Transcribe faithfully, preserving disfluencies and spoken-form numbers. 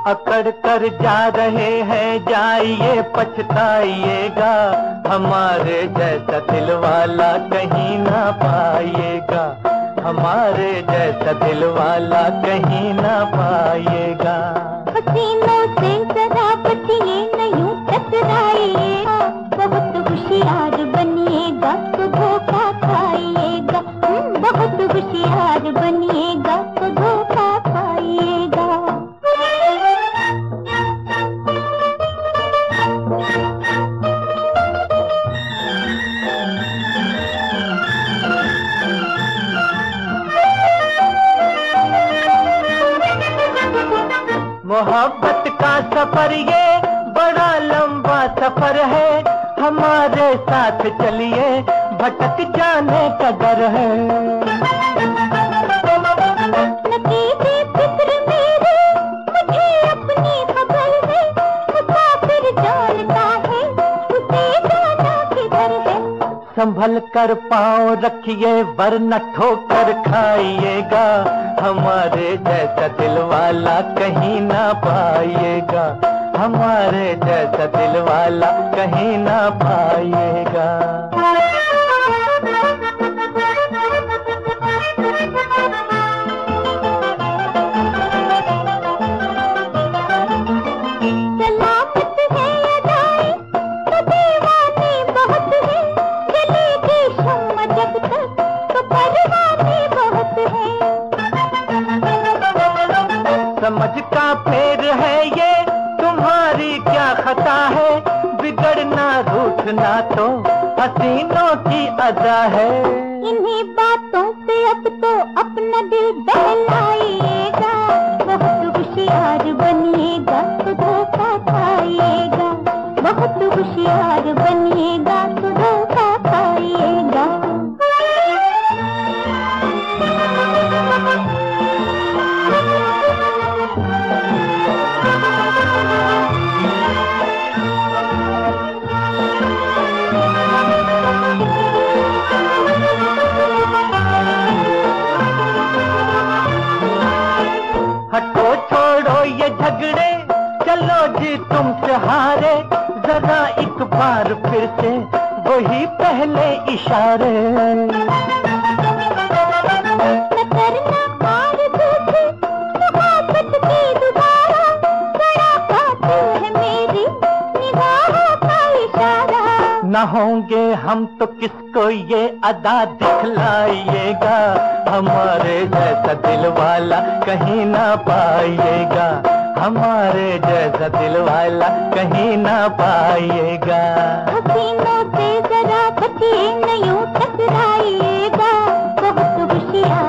अकड़ कर जा रहे हैं जाइए पछताइएगा, हमारे जैसा दिल वाला कहीं ना पाइएगा, हमारे जैसा दिल वाला कहीं ना पाइएगा। हसीनों से जरा बचिए नहीं टकराइएगा, बहुत होशियार बनिएगा तो धोखा खाइएगा, बहुत होशियार बनिएगा तो धोखा खाइएगा। मोहब्बत का सफर ये बड़ा लंबा सफर है, हमारे साथ चलिए भटक जाने का डर है। न कीजिए फिक्र मेरी, मुझे अपनी खबर है, मुसाफिर जानता है उसे जाना किधर है। संभल कर पाँव रखिए वरना ठोकर खाइएगा, हमारे जैसा दिल वाला कहीं ना पाइएगा, हमारे जैसा दिल वाला कहीं ना पाइएगा। सलामत है अदाएं तो दीवाने बहुत है, जलेगी शम्मा जब तक तो परवाने बहुत है। समझ का फेर है ये तुम्हारी क्या खता है, बिगड़ना रूठना तो हसीनों की अदा है। इन्हीं बातों पे अब तो अपना दिल बहलाइएगा, बहुत होशियार बनिएगा तो धोखा खाइएगा, बहुत होशियार बनिएगा तो धोखा खाइएगा। हटो छोड़ो ये झगड़े चलो जी तुमसे हारे, जरा एक बार फिर से वही पहले इशारे। न करना हार दूसरी मोहब्बत की दोबारा, बड़ा कातिल है मेरी निगाहों का इशारा। न होंगे हम तो किसको ये अदा दिखलाइएगा, हमारे जैसा दिल वाला कहीं ना पाइएगा, हमारे जैसा दिल वाला कहीं ना पाइएगा। हसीनों से जरा बचिए नहीं टकराइएगा, बहुत होशियार